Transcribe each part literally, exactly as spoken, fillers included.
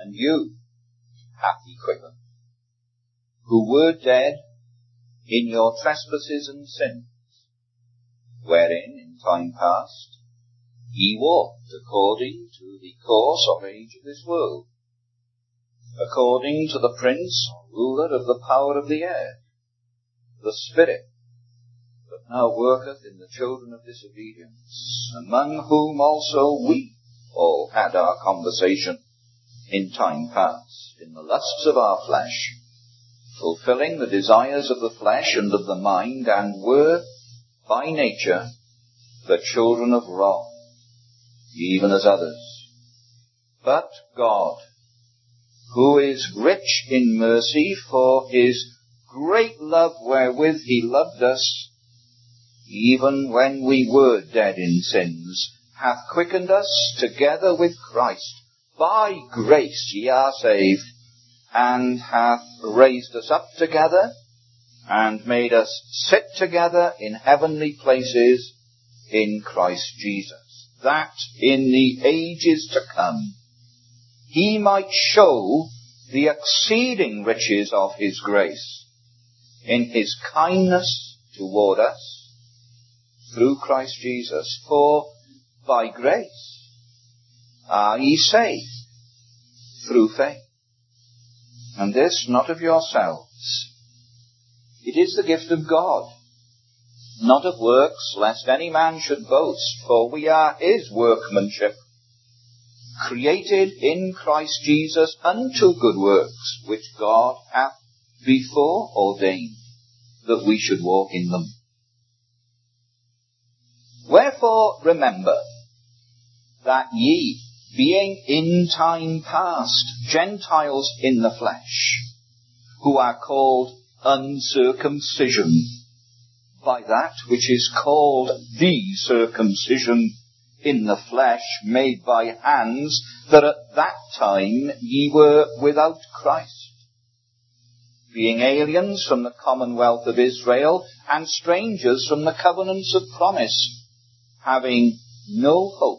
and you hath he quickened, who were dead in your trespasses and sins, wherein in time past ye walked according to the course of age of this world, according to the prince, ruler of the power of the air, the Spirit that now worketh in the children of disobedience, among whom also we all had our conversation in time past, in the lusts of our flesh, fulfilling the desires of the flesh and of the mind, and were by nature the children of wrath, even as others. But God, who is rich in mercy, for his great love wherewith he loved us, even when we were dead in sins, hath quickened us together with Christ. By grace ye are saved, and hath raised us up together, and made us sit together in heavenly places in Christ Jesus, that in the ages to come he might show the exceeding riches of his grace in his kindness toward us through Christ Jesus. For by grace are ye saved through faith, and this not of yourselves. It is the gift of God, not of works, lest any man should boast. For we are his workmanship, created in Christ Jesus unto good works, which God hath before ordained that we should walk in them. Wherefore remember that ye, being in time past Gentiles in the flesh, who are called uncircumcision by that which is called the circumcision in the flesh, made by hands, that at that time ye were without Christ, being aliens from the commonwealth of Israel, and strangers from the covenants of promise, having no hope,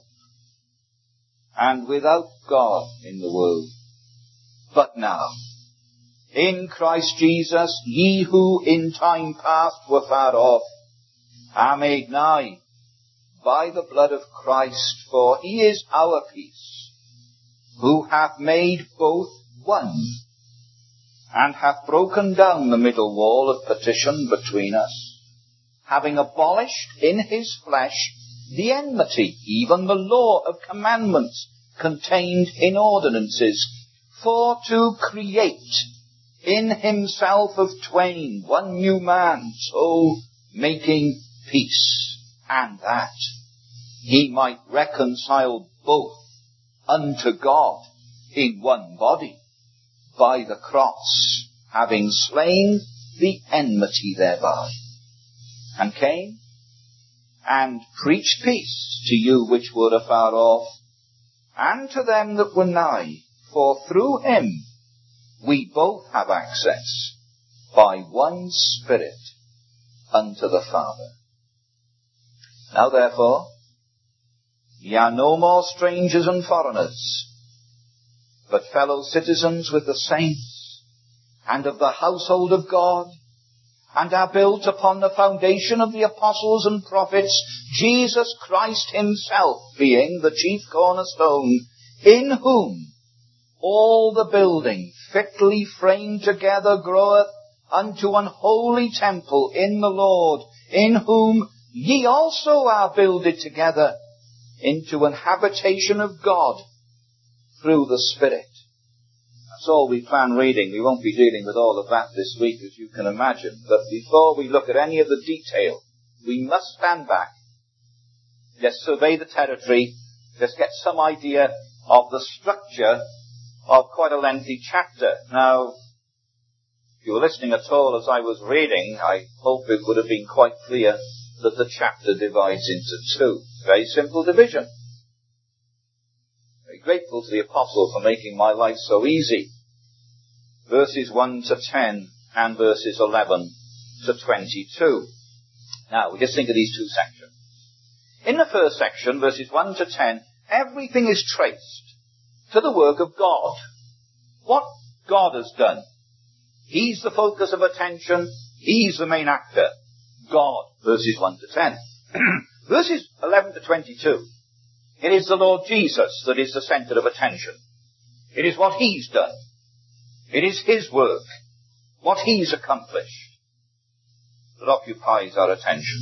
and without God in the world. But now, in Christ Jesus, ye who in time past were far off, are made nigh by the blood of Christ, for he is our peace, who hath made both one, and hath broken down the middle wall of partition between us, having abolished in his flesh the enmity, even the law of commandments contained in ordinances, for to create in himself of twain one new man, so making peace, and that he might reconcile both unto God in one body by the cross, having slain the enmity thereby, and came and preached peace to you which were afar off, and to them that were nigh. For through him we both have access by one Spirit unto the Father. Now therefore, ye are no more strangers and foreigners, but fellow citizens with the saints, and of the household of God, and are built upon the foundation of the apostles and prophets, Jesus Christ himself being the chief cornerstone, in whom all the building fitly framed together groweth unto an holy temple in the Lord, in whom ye also are builded together into an habitation of God through the Spirit. That's all we plan reading. We won't be dealing with all of that this week, as you can imagine. But before we look at any of the detail, we must stand back, just survey the territory, just get some idea of the structure of quite a lengthy chapter. Now, if you were listening at all as I was reading, I hope it would have been quite clear that the chapter divides into two. Very simple division. Very grateful to the apostle for making my life so easy. Verses one to ten and verses eleven to twenty-two. Now, we just think of these two sections. In the first section, verses one to ten, everything is traced to the work of God. what God has done. He's the focus of attention. He's the main actor. God, verses one to ten. Verses eleven to twenty-two. It is the Lord Jesus that is the centre of attention. It is what He's done. It is His work, what He's accomplished, that occupies our attention.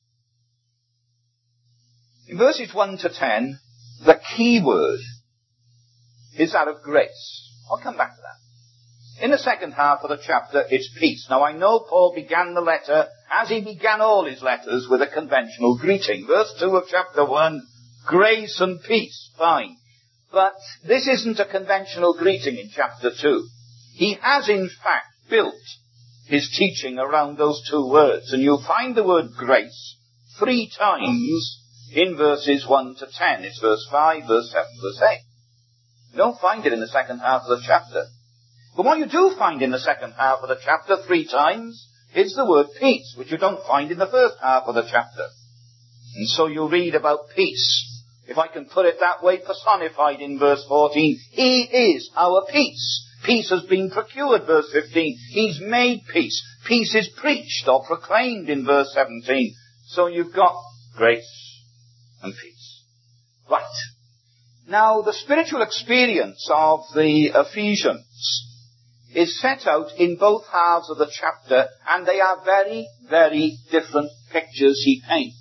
In verses one to ten, the key word is that of grace. I'll come back to that. In the second half of the chapter, it's peace. Now I know Paul began the letter, as he began all his letters, with a conventional greeting. Verse two of chapter one, grace and peace. Fine. But this isn't a conventional greeting in chapter two. He has in fact built his teaching around those two words. And you'll find the word grace three times in verses one to ten. It's verse five, verse seven, verse eight. You don't find it in the second half of the chapter. But what you do find in the second half of the chapter three times is the word peace, which you don't find in the first half of the chapter. And so you read about peace, if I can put it that way, personified in verse fourteen. He is our peace. Peace has been procured, verse fifteen. He's made peace. Peace is preached or proclaimed in verse seventeen. So you've got grace and peace. Right. Now, the spiritual experience of the Ephesians is set out in both halves of the chapter, and they are very, very different pictures he paints.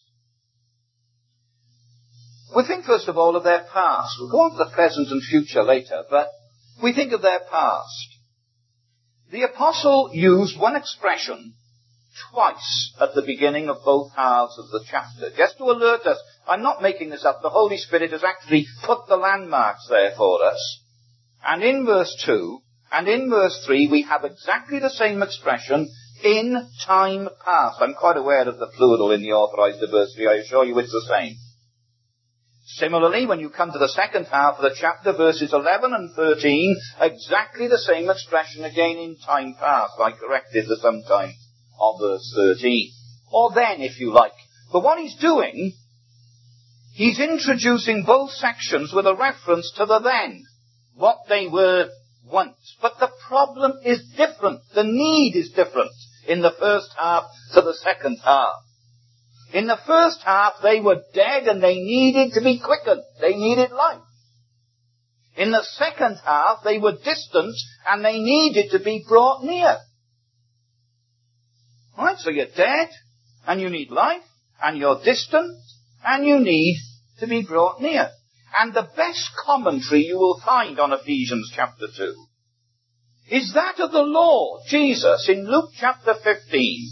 We think first of all of their past. We'll go on to the present and future later, but we think of their past. The apostle used one expression twice at the beginning of both halves of the chapter, just to alert us. I'm not making this up. The Holy Spirit has actually put the landmarks there for us. And in verse two and in verse three we have exactly the same expression, in time past. I'm quite aware of the plural in the Authorized Diversity. I assure you it's the same. Similarly, when you come to the second half of the chapter, verses eleven and thirteen, exactly the same expression again in time past. I corrected the sometime of verse thirteen. Or then, if you like. But what he's doing, he's introducing both sections with a reference to the then, what they were once. But the problem is different. The need is different in the first half to the second half. In the first half, they were dead and they needed to be quickened. They needed life. In the second half, they were distant and they needed to be brought near. Alright, so you're dead and you need life, and you're distant and you need to be brought near. And the best commentary you will find on Ephesians chapter two is that of the Lord Jesus in Luke chapter fifteen.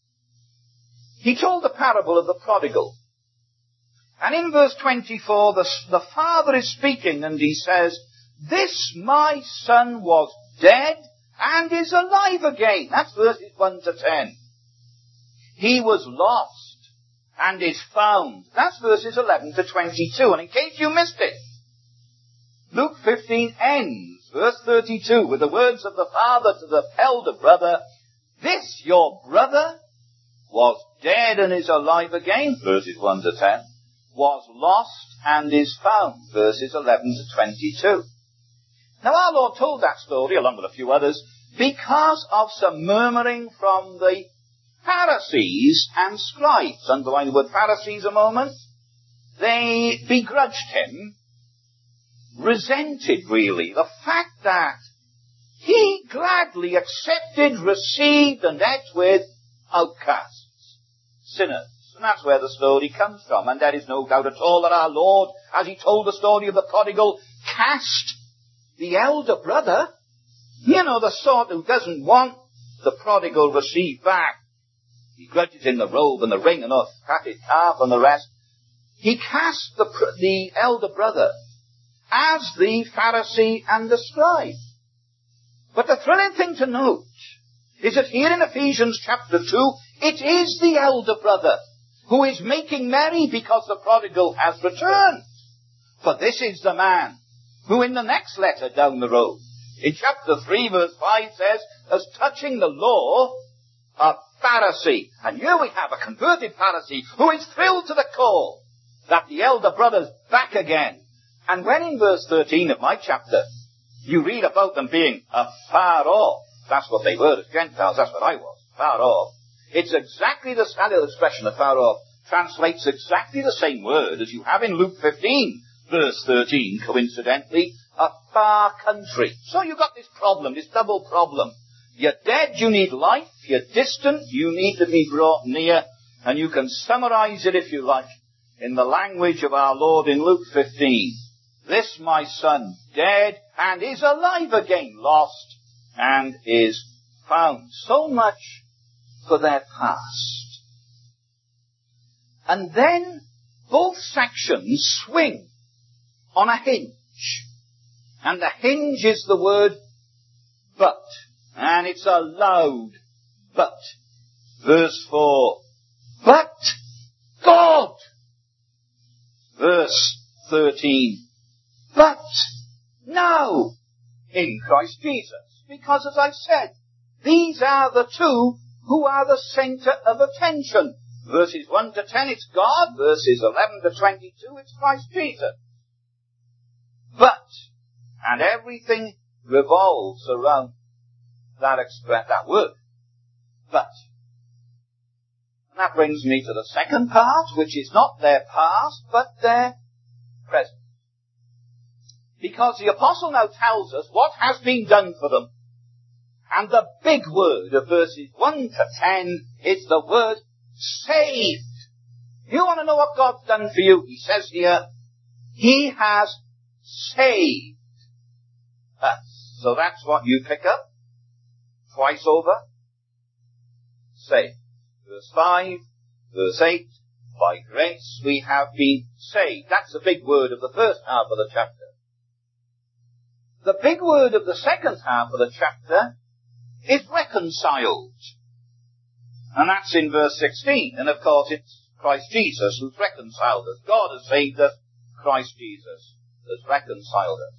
He told the parable of the prodigal. And in verse twenty-four, the, the father is speaking and he says, this my son was dead and is alive again. That's verses one to ten. He was lost and is found. That's verses eleven to twenty-two. And in case you missed it, Luke fifteen ends, verse thirty-two, with the words of the father to the elder brother, this your brother was dead and is alive again, verses one to ten, was lost and is found, verses eleven to twenty-two. Now our Lord told that story, along with a few others, because of some murmuring from the Pharisees and scribes. Underline the word Pharisees a moment. They begrudged him, resented really the fact that he gladly accepted, received and ate with outcasts, sinners. And that's where the story comes from. And there is no doubt at all that our Lord, as he told the story of the prodigal, cast the elder brother, you know, the sort who doesn't want the prodigal received back. He grudges him the robe and the ring and the fatted calf and the rest. He cast the, the elder brother as the Pharisee and the scribe. But the thrilling thing to note is that here in Ephesians chapter two, it is the elder brother who is making merry because the prodigal has returned. For this is the man who in the next letter down the road, in chapter three verse five says, as touching the law, a Pharisee. And here we have a converted Pharisee who is thrilled to the core that the elder brother's back again. And when in verse thirteen of my chapter, You read about them being afar off. That's what they were as Gentiles. That's what I was. Far off. It's exactly the Scalial expression, afar off, translates exactly the same word as you have in Luke fifteen, verse thirteen, coincidentally, a far country. So you've got this problem, this double problem. You're dead, you need life. You're distant, you need to be brought near. And you can summarize it, if you like, in the language of our Lord in Luke fifteen. This my son, dead and is alive again, lost and is found. So much for their past. And then both sections swing on a hinge. And the hinge is the word but. And it's a loud but. Verse four. But God. Verse thirteen. But now in Christ Jesus. Because as I said, these are the two who are the centre of attention. Verses one to ten, it's God. Verses eleven to twenty-two, it's Christ Jesus. But, and everything revolves around that express, that word. But. And that brings me to the second part, which is not their past, but their present. Because the apostle now tells us what has been done for them. And the big word of verses one to ten is the word saved. You want to know what God's done for you? He says here, He has saved us. So that's what you pick up. Twice over. Saved. Verse five, verse eight, by grace we have been saved. That's the big word of the first half of the chapter. The big word of the second half of the chapter is reconciled. And that's in verse sixteen. And of course it's Christ Jesus who's reconciled us. God has saved us. Christ Jesus has reconciled us.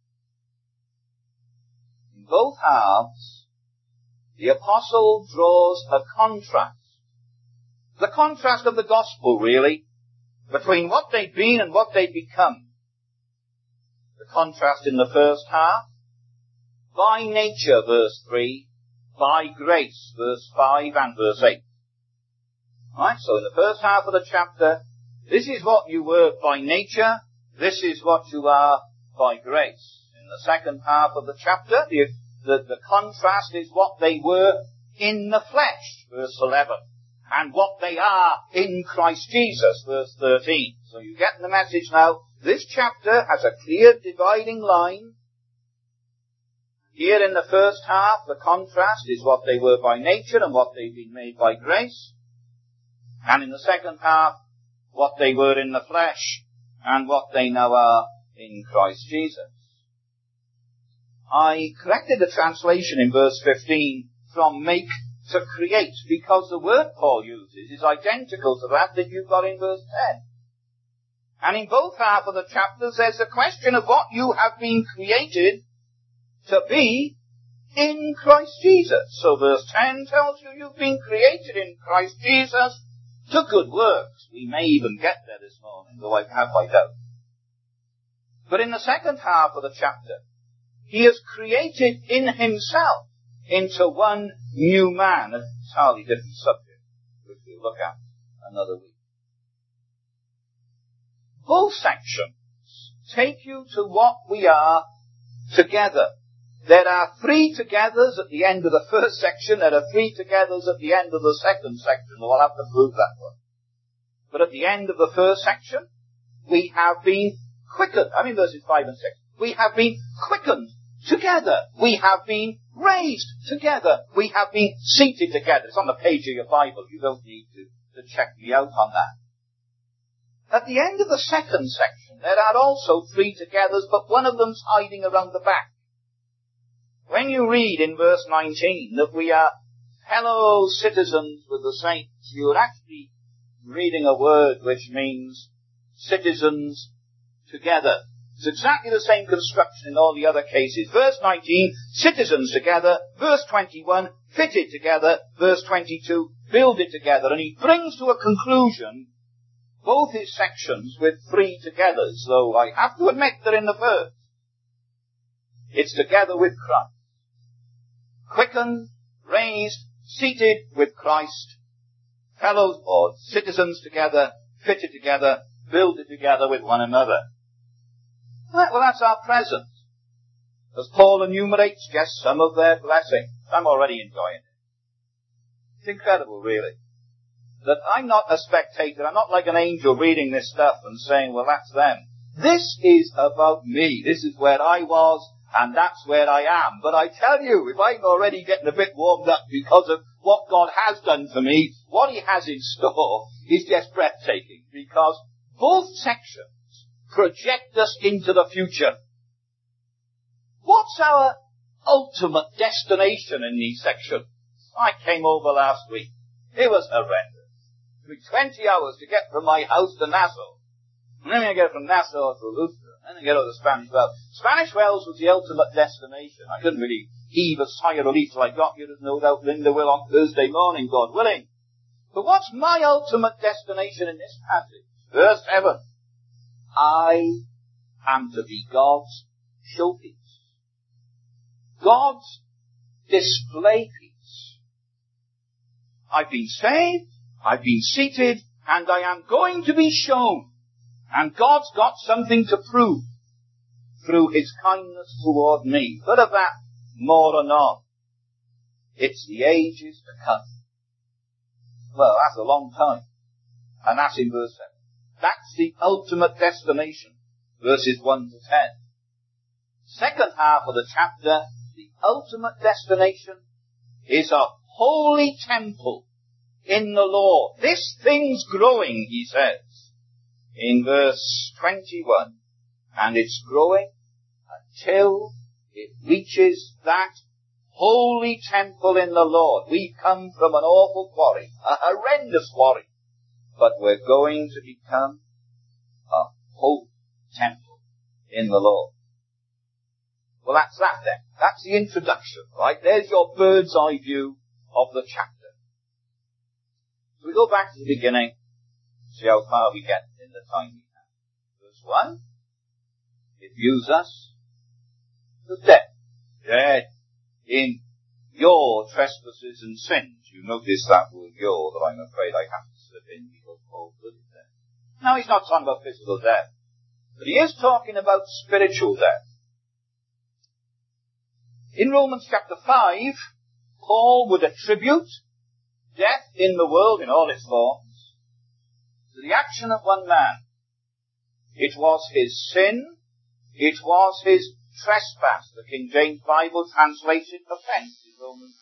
In both halves, the apostle draws a contrast. The contrast of the gospel, really, between what they've been and what they've become. The contrast in the first half, by nature, verse three, by grace, verse five and verse eight. Right, so in the first half of the chapter, this is what you were by nature, this is what you are by grace. In the second half of the chapter, the, the, the contrast is what they were in the flesh, verse eleven, and what they are in Christ Jesus, verse thirteen. So you get the message now. This chapter has a clear dividing line. Here in the first half, the contrast is what they were by nature and what they've been made by grace. And in the second half, what they were in the flesh and what they now are in Christ Jesus. I corrected the translation in verse fifteen from make to create, because the word Paul uses is identical to that that you've got in verse ten. And in both half of the chapters, there's a question of what you have been created to be in Christ Jesus. So verse ten tells you you've been created in Christ Jesus to good works. We may even get there this morning, though I have my doubt. But in the second half of the chapter, He has created in Himself into one new man. An entirely different subject, which we'll look at another week. Both sections take you to what we are together. There are three togethers at the end of the first section. There are three togethers at the end of the second section. We'll have to prove that one. But at the end of the first section, we have been quickened. I mean verses five and six. We have been quickened together. We have been raised together. We have been seated together. It's on the page of your Bible. You don't need to, to check me out on that. At the end of the second section, there are also three togethers, but one of them's hiding around the back. When you read in verse nineteen that we are fellow citizens with the saints, you're actually reading a word which means citizens together. It's exactly the same construction in all the other cases. Verse nineteen, citizens together. Verse twenty-one, fitted together. Verse twenty-two, builded together. And he brings to a conclusion both his sections with three togethers, though I have to admit that in the first, It's together with Christ. Quickened, raised, seated with Christ, fellows or citizens together, fitted together, builded together with one another. Well, that's our present. As Paul enumerates just some of their blessings. I'm already enjoying it. It's incredible, really, that I'm not a spectator. I'm not like an angel reading this stuff and saying, well, that's them. This is about me. This is where I was, and that's where I am. But I tell you, if I'm already getting a bit warmed up because of what God has done for me, what he has in store is just breathtaking, because both sections project us into the future. What's our ultimate destination in these sections? I came over last week. It was horrendous. It took twenty hours to get from my house to Nassau. And then I get from Nassau to Luther. And then I get over to Spanish Wells. Spanish Wells was the ultimate destination. I couldn't really heave a sigh of relief till I got here, as no doubt Linda will on Thursday morning, God willing. But what's my ultimate destination in this passage? Verse seven. I am to be God's showpiece. God's display piece. I've been saved, I've been seated, and I am going to be shown. And God's got something to prove through his kindness toward me. But of that, more anon. It's the ages to come. Well, that's a long time. And that's in verse seven. That's the ultimate destination. Verses one to ten. Second half of the chapter, the ultimate destination is a holy temple in the Lord. This thing's growing, he says, in verse twenty-one. And it's growing until it reaches that holy temple in the Lord. We've come from an awful quarry, a horrendous quarry. But we're going to become a holy temple in the Lord. Well, that's that then. That's the introduction, right? There's your bird's eye view of the chapter. So we go back to the beginning, see how far we get in the time we have. Verse one, it views us as dead. Dead in your trespasses and sins. You notice that word your that I'm afraid I have to slip in because Paul put it there. Now he's not talking about physical death, but he is talking about spiritual death. In Romans chapter five, Paul would attribute death in the world in all its forms to the action of one man. It was his sin, it was his trespass. The King James Bible translates it offense in Romans.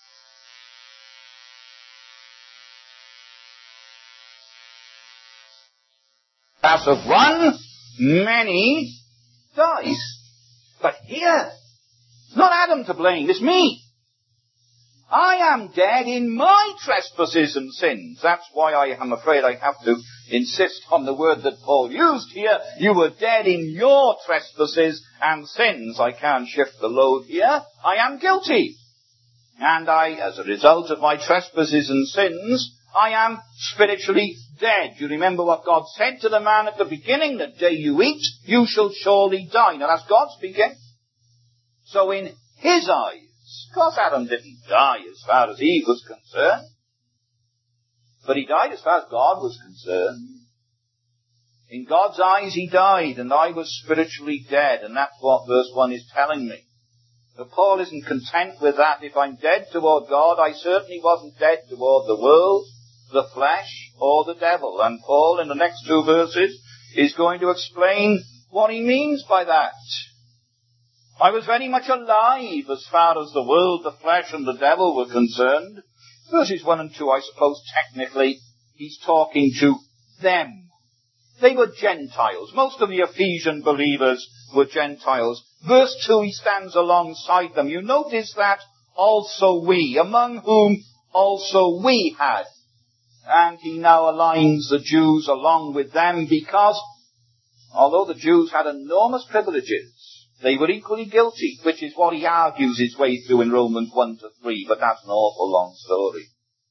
As of one, many died. But here, it's not Adam to blame, it's me. I am dead in my trespasses and sins. That's why I am afraid I have to insist on the word that Paul used here. You were dead in your trespasses and sins. I can't shift the load here. I am guilty. And I, as a result of my trespasses and sins, I am spiritually dead. You remember what God said to the man at the beginning? The day you eat, you shall surely die. Now that's God speaking. So in his eyes, of course Adam didn't die as far as Eve was concerned. But he died as far as God was concerned. In God's eyes he died, and I was spiritually dead, and that's what verse one is telling me. But Paul isn't content with that. If I'm dead toward God, I certainly wasn't dead toward the world, the flesh, or the devil. And Paul, in the next two verses, is going to explain what he means by that. I was very much alive as far as the world, the flesh, and the devil were concerned. Verses one and two, I suppose, technically, he's talking to them. They were Gentiles. Most of the Ephesian believers were Gentiles. Verse two, he stands alongside them. You notice that also we, among whom also we had. And he now aligns the Jews along with them because, although the Jews had enormous privileges, they were equally guilty, which is what he argues his way through in Romans one to three, but that's an awful long story.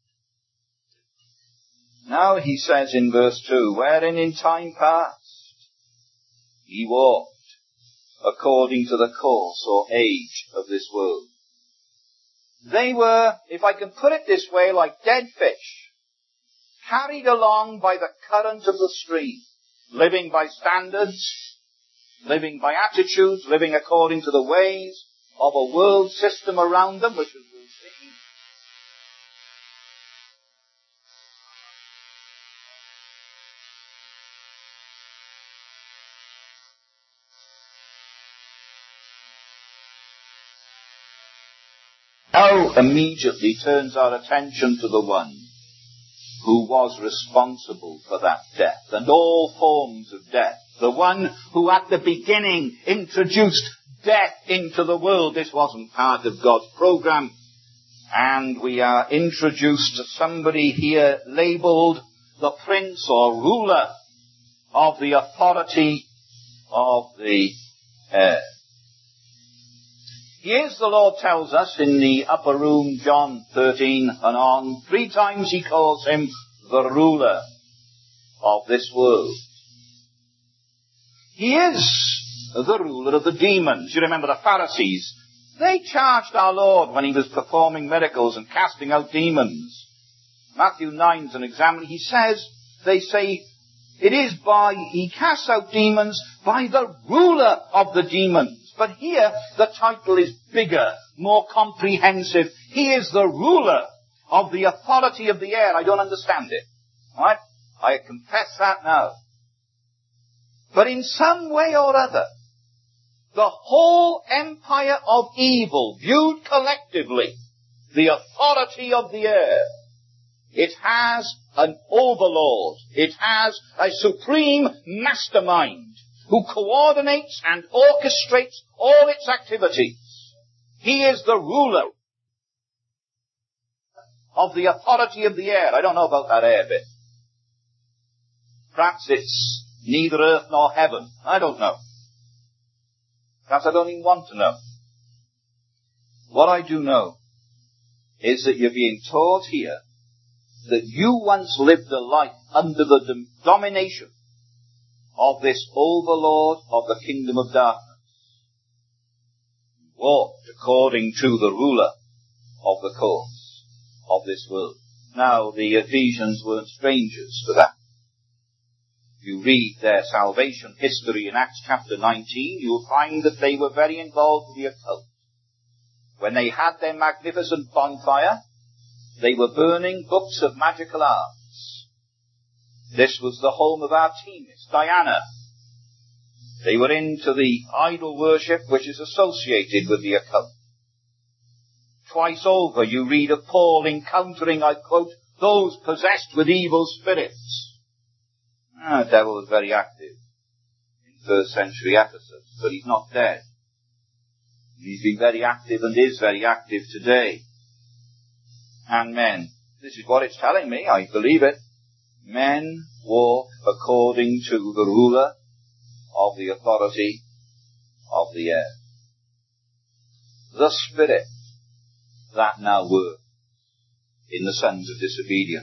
Now he says in verse two, wherein in time past he walked according to the course or age of this world. They were, if I can put it this way, like dead fish, carried along by the current of the stream, living by standards, living by attitudes, living according to the ways of a world system around them, which was now immediately turns our attention to the one who was responsible for that death and all forms of death. The one who at the beginning introduced death into the world. This wasn't part of God's program. And we are introduced to somebody here labeled the prince or ruler of the authority of the air. Yes, the Lord tells us in the upper room, John thirteen and on, three times he calls him the ruler of this world. He is the ruler of the demons. You remember the Pharisees. They charged our Lord when he was performing miracles and casting out demons. Matthew nine is an example. He says, they say, it is by, he casts out demons by the ruler of the demons. But here, the title is bigger, more comprehensive. He is the ruler of the authority of the air. I don't understand it. All right? I confess that now. But in some way or other, the whole empire of evil, viewed collectively, the authority of the air, it has an overlord. It has a supreme mastermind who coordinates and orchestrates all its activities. He is the ruler of the authority of the air. I don't know about that air bit. Perhaps it's neither earth nor heaven. I don't know. Perhaps I don't even want to know. What I do know is that you're being taught here that you once lived a life under the dom- domination of this overlord of the kingdom of darkness. Walked according to the ruler of the course of this world. Now, the Ephesians weren't strangers to that. You read their salvation history in Acts chapter nineteen, you'll find that they were very involved with the occult. When they had their magnificent bonfire, they were burning books of magical arts. This was the home of Artemis, Diana. They were into the idol worship which is associated with the occult. Twice over you read of Paul encountering, I quote, those possessed with evil spirits. Ah, the devil was very active in first century Ephesus, but he's not dead. He's been very active and is very active today. And men, this is what it's telling me, I believe it. Men walk according to the ruler of the authority of the air. The Spirit that now works in the sons of disobedience.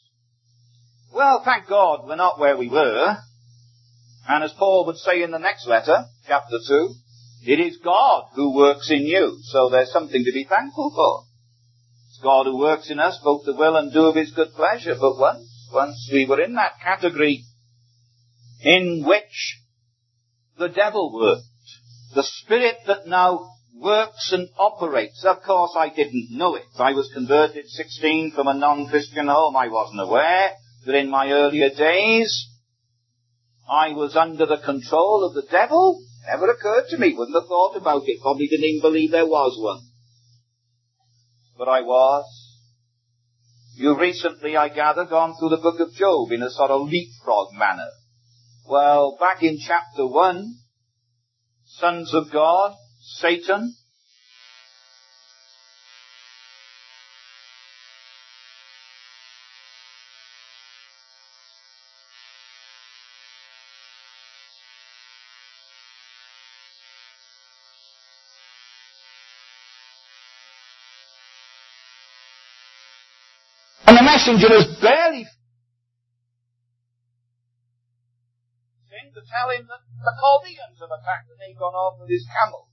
Well, thank God we're not where we were. And as Paul would say in the next letter, chapter two, it is God who works in you. So there's something to be thankful for. It's God who works in us both to will and do of his good pleasure. But once, once we were in that category in which the devil worked, the spirit that now works and operates. Of course, I didn't know it. I was converted at sixteen from a non-Christian home. I wasn't aware that in my earlier days I was under the control of the devil. Never occurred to me. Wouldn't have thought about it. Probably didn't even believe there was one. But I was. You recently, I gather, gone through the book of Job in a sort of leapfrog manner. Well, back in chapter one, sons of God, Satan, and the messenger is barely came to tell him that the Chaldeans have attacked and they've gone off with his camel.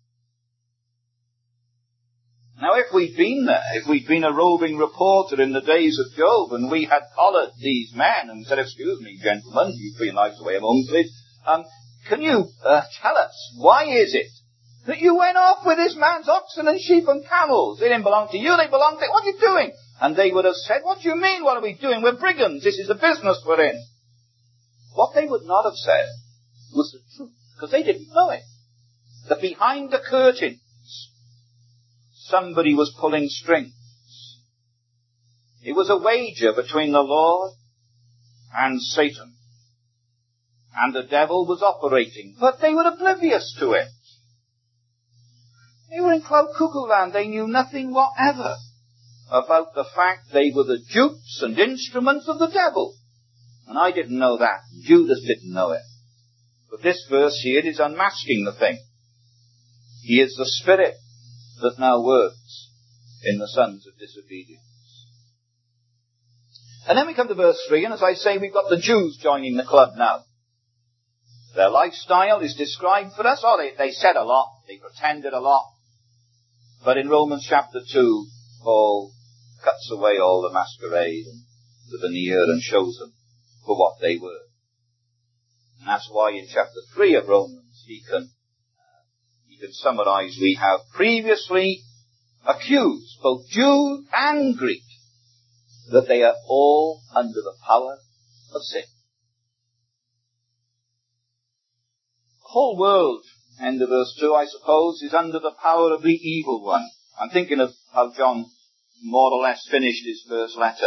Now, if we'd been there, if we'd been a roving reporter in the days of Job, and we had collared these men and said, excuse me, gentlemen, you've been lives away amongst it, um, can you uh, tell us, why is it that you went off with this man's oxen and sheep and camels? They didn't belong to you, they belonged to... What are you doing? And they would have said, what do you mean, what are we doing? We're brigands, this is the business we're in. What they would not have said was the truth, because they didn't know it. That behind the curtain, somebody was pulling strings. It was a wager between the Lord and Satan. And the devil was operating, but they were oblivious to it. They were in cloud cuckoo land. They knew nothing whatever about the fact they were the dupes and instruments of the devil. And I didn't know that. Judas didn't know it. But this verse here is unmasking the thing. He is the spirit that now works in the sons of disobedience. And then we come to verse three, and as I say, we've got the Jews joining the club now. Their lifestyle is described for us. Oh, they, they said a lot, they pretended a lot. But in Romans chapter two, Paul cuts away all the masquerade and the veneer and shows them for what they were. And that's why in chapter three of Romans he can He can summarize, we have previously accused both Jew and Greek that they are all under the power of sin. The whole world, end of verse two, I suppose, is under the power of the evil one. I'm thinking of how John more or less finished his first letter.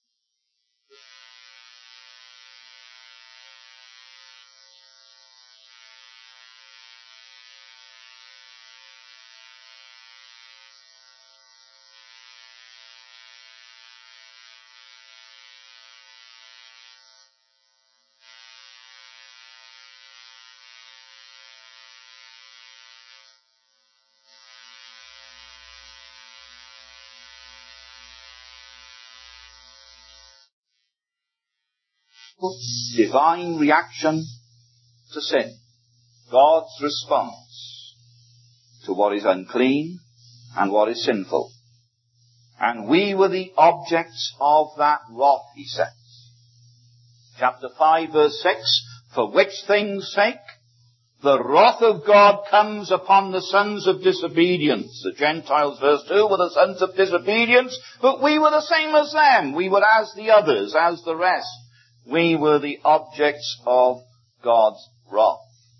Divine reaction to sin. God's response to what is unclean and what is sinful. And we were the objects of that wrath, he says. Chapter five, verse six, for which things' sake the wrath of God comes upon the sons of disobedience. The Gentiles, verse two, were the sons of disobedience, but we were the same as them. We were as the others, as the rest. We were the objects of God's wrath.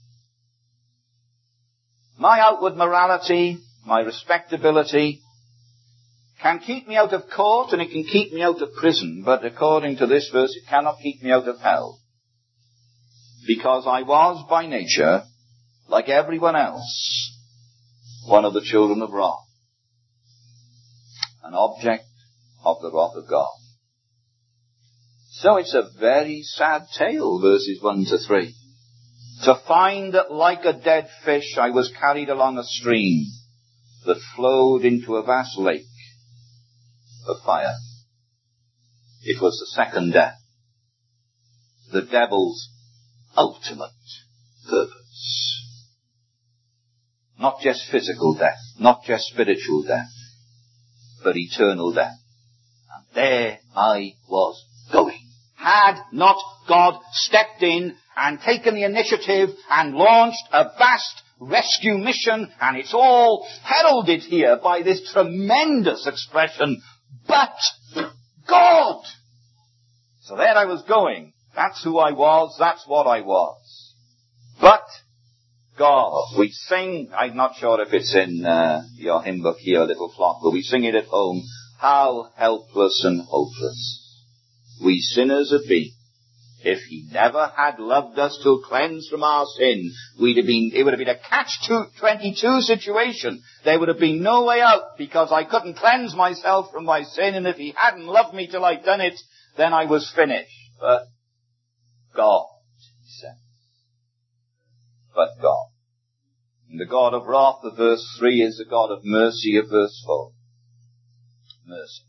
My outward morality, my respectability, can keep me out of court and it can keep me out of prison, but according to this verse, it cannot keep me out of hell. Because I was, by nature, like everyone else, one of the children of wrath, an object of the wrath of God. So it's a very sad tale, verses one to three. To find that like a dead fish I was carried along a stream that flowed into a vast lake of fire. It was the second death. The devil's ultimate purpose. Not just physical death, not just spiritual death, but eternal death. And there I was going. Had not God stepped in and taken the initiative and launched a vast rescue mission, and it's all heralded here by this tremendous expression, but God. So there I was going. That's who I was. That's what I was. But God. We sing, I'm not sure if it's in uh, your hymn book here, Little Flock, but we sing it at home. How helpless and hopeless we sinners have been. If he never had loved us to cleanse from our sin, we'd have been, it would have been a catch twenty-two situation. There would have been no way out because I couldn't cleanse myself from my sin, and if he hadn't loved me till I'd done it, then I was finished. But God, he said. But God. And the God of wrath of verse three is the God of mercy of verse four. Mercy.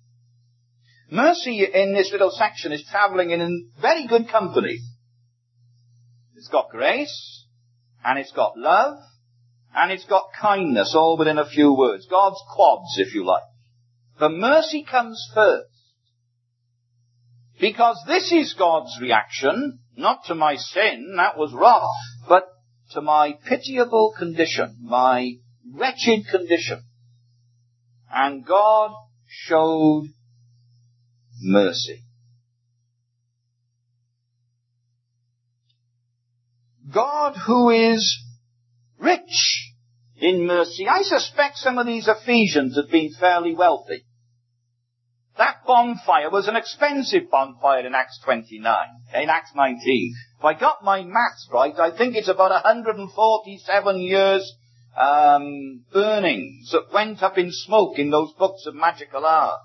Mercy in this little section is travelling in very good company. It's got grace, and it's got love, and it's got kindness, all within a few words. God's quads, if you like. The mercy comes first. Because this is God's reaction, not to my sin, that was wrong, but to my pitiable condition, my wretched condition. And God showed mercy. God, who is rich in mercy. I suspect some of these Ephesians had been fairly wealthy. That bonfire was an expensive bonfire in Acts twenty-nine, in Acts nineteen. If I got my maths right, I think it's about one hundred forty-seven years um, burnings that went up in smoke in those books of magical art.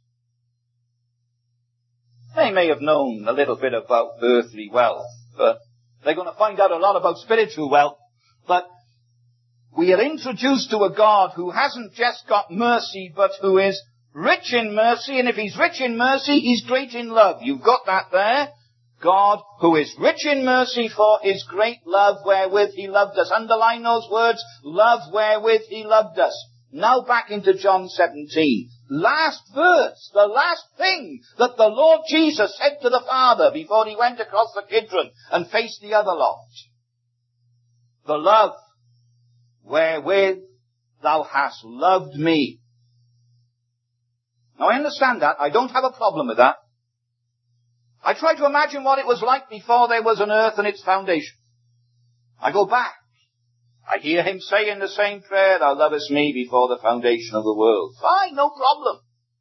They may have known a little bit about earthly wealth, but they're going to find out a lot about spiritual wealth. But we are introduced to a God who hasn't just got mercy, but who is rich in mercy, and if he's rich in mercy, he's great in love. You've got that there. God, who is rich in mercy for his great love wherewith he loved us. Underline those words, love wherewith he loved us. Now back into John seventeen. Last verse, the last thing that the Lord Jesus said to the Father before he went across the Kidron and faced the other lot. The love wherewith thou hast loved me. Now I understand that. I don't have a problem with that. I try to imagine what it was like before there was an earth and its foundation. I go back. I hear him say in the same prayer, thou lovest me before the foundation of the world. Fine, no problem.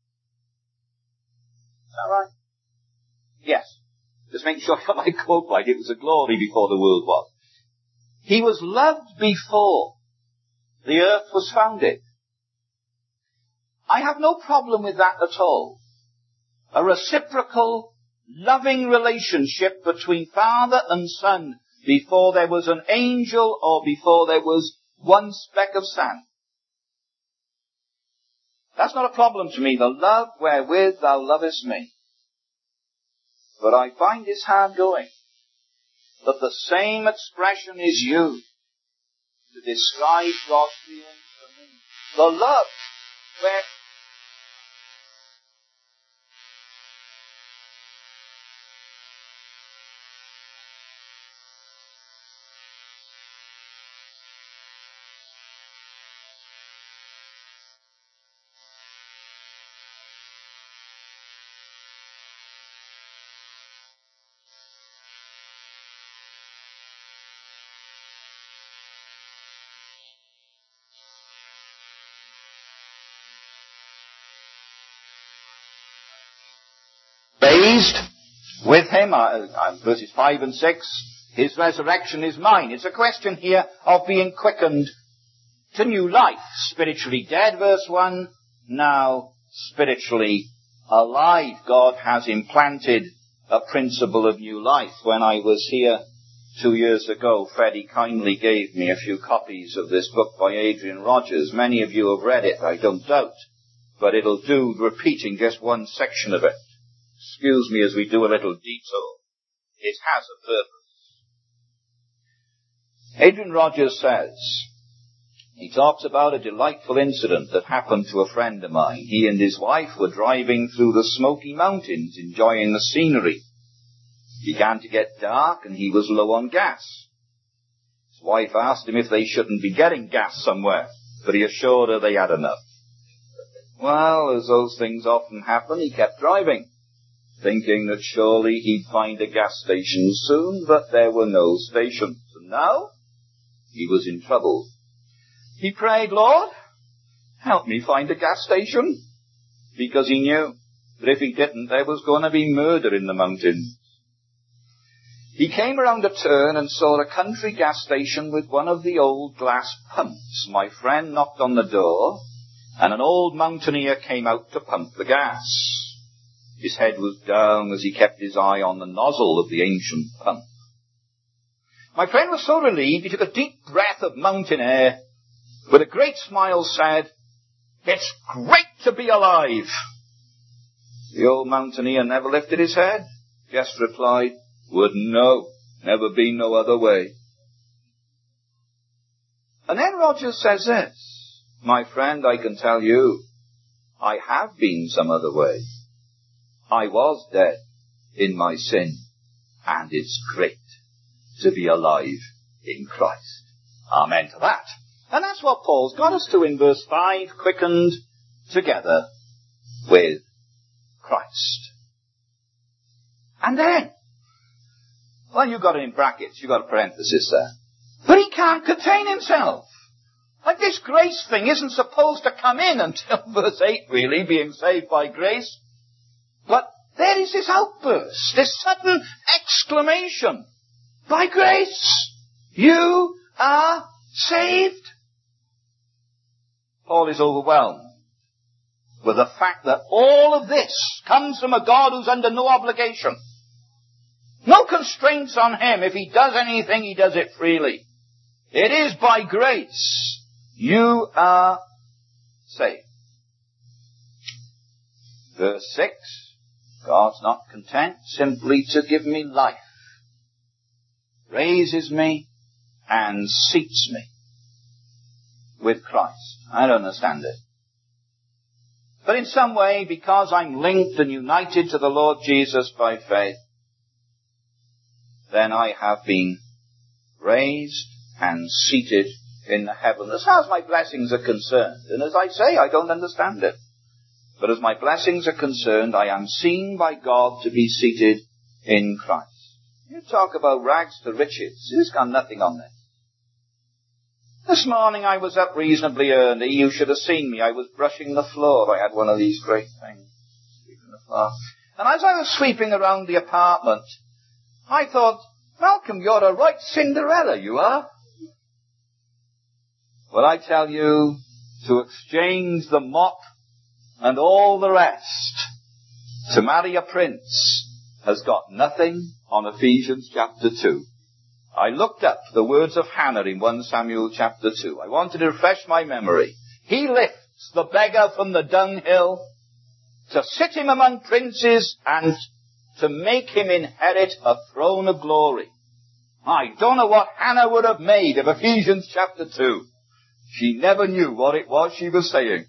Is that right? Yes. Just making sure I got my quote right. It was a glory before the world was. He was loved before the earth was founded. I have no problem with that at all. A reciprocal, loving relationship between father and son before there was an angel or before there was one speck of sand. That's not a problem to me, the love wherewith thou lovest me. But I find this hard going, that the same expression is used to describe God's feeling for me. The love where raised with him, uh, uh, verses five and six, his resurrection is mine. It's a question here of being quickened to new life. Spiritually dead, verse one, now spiritually alive. God has implanted a principle of new life. When I was here two years ago, Freddie kindly gave me a few copies of this book by Adrian Rogers. Many of you have read it, I don't doubt, but it'll do repeating just one section of it. Excuse me as we do a little detour. It has a purpose. Adrian Rogers says, he talks about a delightful incident that happened to a friend of mine. He and his wife were driving through the Smoky Mountains, enjoying the scenery. It began to get dark and he was low on gas. His wife asked him if they shouldn't be getting gas somewhere, but he assured her they had enough. Well, as those things often happen, he kept driving, thinking that surely he'd find a gas station soon, but there were no stations. And now, he was in trouble. He prayed, Lord, help me find a gas station, because he knew that if he didn't, there was going to be murder in the mountains. He came around a turn and saw a country gas station with one of the old glass pumps. My friend knocked on the door, and an old mountaineer came out to pump the gas. His head was down as he kept his eye on the nozzle of the ancient pump. My friend was so relieved, he took a deep breath of mountain air. With a great smile said, "It's great to be alive." The old mountaineer never lifted his head, just replied, "Wouldn't know. Never been no other way. And then Rogers says this, my friend, I can tell you, I have been some other way. I was dead in my sin, and it's great to be alive in Christ. Amen to that. And that's what Paul's got us to in verse five, quickened together with Christ. And then, well, you've got it in brackets, you've got a parenthesis there. But he can't contain himself. Like this grace thing isn't supposed to come in until verse eight, really, being saved by grace. But there is this outburst, this sudden exclamation. By grace, you are saved. Paul is overwhelmed with the fact that all of this comes from a God who's under no obligation. No constraints on him. If he does anything, he does it freely. It is by grace you are saved. Verse six, God's not content simply to give me life. Raises me and seats me with Christ. I don't understand it. But in some way, because I'm linked and united to the Lord Jesus by faith, then I have been raised and seated in the heavens. As far as my blessings are concerned, and as I say, I don't understand it. But as my blessings are concerned, I am seen by God to be seated in Christ. You talk about rags to riches. He's got nothing on this. This morning I was up reasonably early. You should have seen me. I was brushing the floor. I had one of these great things. Sweeping the floor. And as I was sweeping around the apartment, I thought, Malcolm, you're a right Cinderella, you are. Well, I tell you, to exchange the mop and all the rest to marry a prince has got nothing on Ephesians chapter two. I looked up the words of Hannah in First Samuel chapter two. I wanted to refresh my memory. He lifts the beggar from the dunghill to sit him among princes and to make him inherit a throne of glory. I don't know what Hannah would have made of Ephesians chapter two. She never knew what it was she was saying.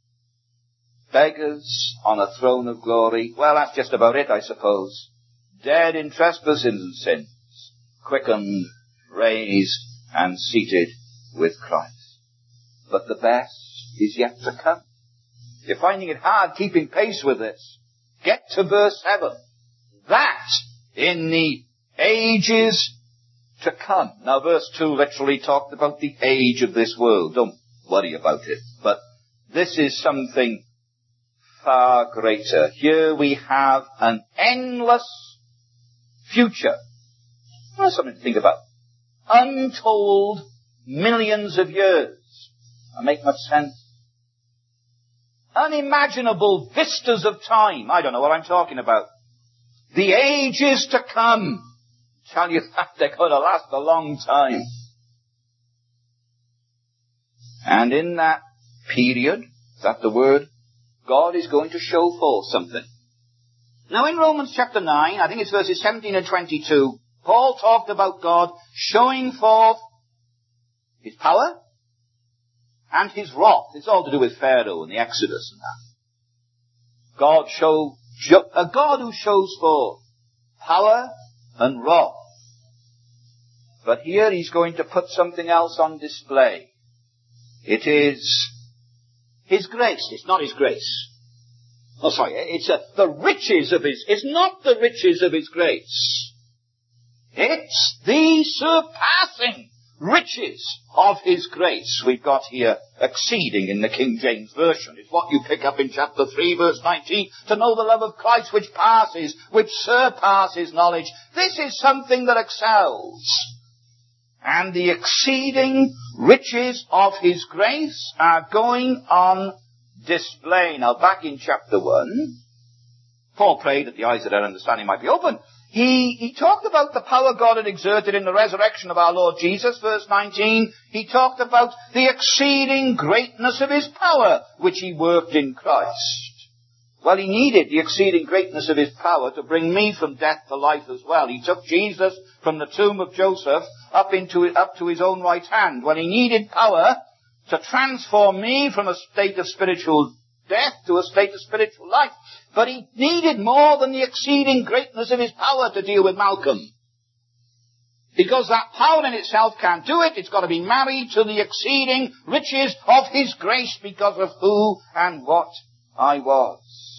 Beggars on a throne of glory. Well, that's just about it, I suppose. Dead in trespasses and sins. Quickened, raised, and seated with Christ. But the best is yet to come. You're finding it hard keeping pace with this. Get to verse seven. That in the ages to come. Now verse two literally talked about the age of this world. Don't worry about it. But this is something far greater. Here we have an endless future. That's something to think about. Untold millions of years. That make much sense? Unimaginable vistas of time. I don't know what I'm talking about. The ages to come. Tell you that they're going to last a long time. And in that period, is that the word? God is going to show forth something. Now in Romans chapter nine, I think it's verses seventeen and twenty-two, Paul talked about God showing forth his power and his wrath. It's all to do with Pharaoh and the Exodus and that. God show, a God who shows forth power and wrath. But here he's going to put something else on display. It is his grace. It's not his grace. Oh, sorry. It's a, the riches of his, it's not the riches of his grace. It's the surpassing riches of his grace. We've got here exceeding in the King James Version. It's what you pick up in chapter three, verse nineteen. To know the love of Christ which passes, which surpasses knowledge. This is something that excels. And the exceeding riches of his grace are going on display. Now back in chapter one, Paul prayed that the eyes of their understanding might be opened. He, he talked about the power God had exerted in the resurrection of our Lord Jesus, verse nineteen. He talked about the exceeding greatness of his power, which he worked in Christ. Well, he needed the exceeding greatness of his power to bring me from death to life as well. He took Jesus from the tomb of Joseph up into up to his own right hand. Well, he needed power to transform me from a state of spiritual death to a state of spiritual life. But he needed more than the exceeding greatness of his power to deal with Malcolm. Because that power in itself can't do it. It's got to be married to the exceeding riches of his grace because of who and what I was.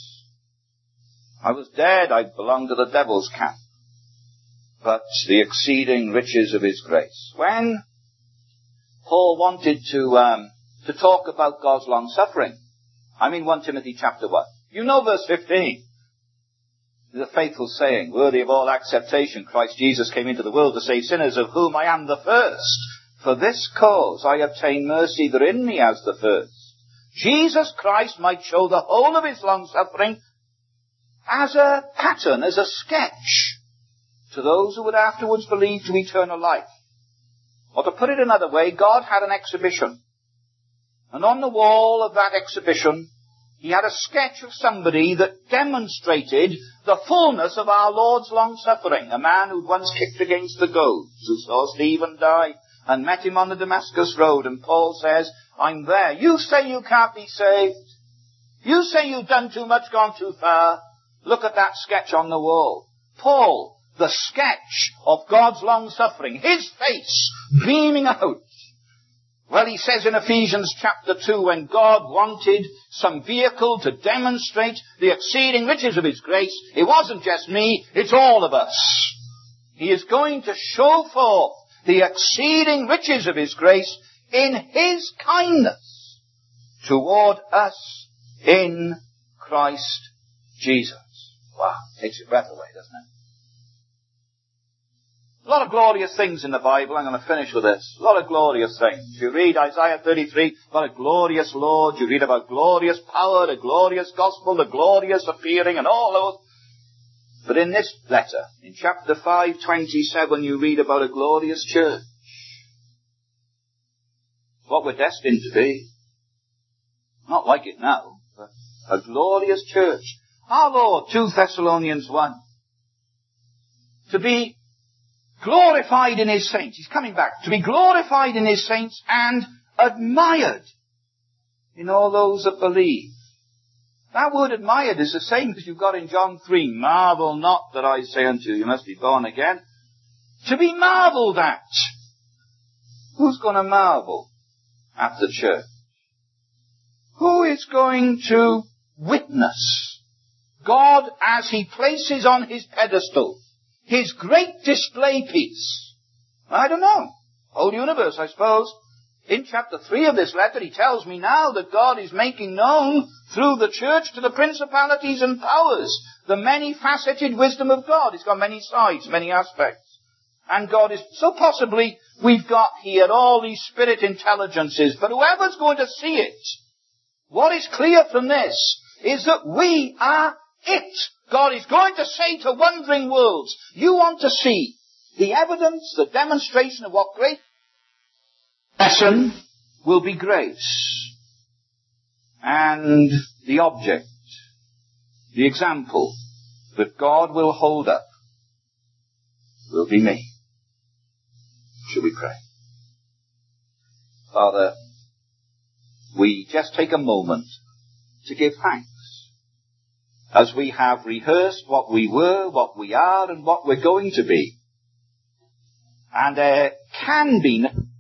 I was dead. I belonged to the devil's camp. But the exceeding riches of his grace. When Paul wanted to um, to talk about God's long suffering, I mean First Timothy chapter one. You know verse fifteen. The faithful saying, worthy of all acceptation, Christ Jesus came into the world to save sinners, of whom I am the first. For this cause I obtain mercy that in me as the first. Jesus Christ might show the whole of his long suffering as a pattern, as a sketch, to those who would afterwards believe to eternal life. Or to put it another way, God had an exhibition. And on the wall of that exhibition, he had a sketch of somebody that demonstrated the fullness of our Lord's long suffering. A man who'd once kicked against the goads, who saw Stephen die and met him on the Damascus road. And Paul says, I'm there. You say you can't be saved. You say you've done too much, gone too far. Look at that sketch on the wall. Paul, the sketch of God's long suffering, his face beaming out. Well, he says in Ephesians chapter two, when God wanted some vehicle to demonstrate the exceeding riches of his grace, it wasn't just me, it's all of us. He is going to show forth the exceeding riches of his grace in his kindness toward us in Christ Jesus. Wow, takes your breath away, doesn't it? A lot of glorious things in the Bible. I'm going to finish with this. A lot of glorious things. You read Isaiah thirty-three, what a glorious Lord. You read about glorious power, the glorious gospel, the glorious appearing, and all those. But in this letter, in chapter five twenty-seven, you read about a glorious church. It's what we're destined to be. Not like it now, but a glorious church. Our Lord, Second Thessalonians one. To be glorified in his saints. He's coming back. To be glorified in his saints and admired in all those that believe. That word admired is the same as you've got in John three. Marvel not that I say unto you, you must be born again. To be marveled at. Who's going to marvel at the church? Who is going to witness God as he places on his pedestal his great display piece? I don't know. Whole universe, I suppose. In chapter three of this letter, he tells me now that God is making known through the church to the principalities and powers the many-faceted wisdom of God. It's got many sides, many aspects. And God is, so possibly we've got here all these spirit intelligences, but whoever's going to see it, what is clear from this is that we are it. God is going to say to wondering worlds, you want to see the evidence, the demonstration of what great lesson will be grace. And the object, the example that God will hold up will be me. Shall we pray? Father, we just take a moment to give thanks. As we have rehearsed what we were, what we are, and what we're going to be. And there can be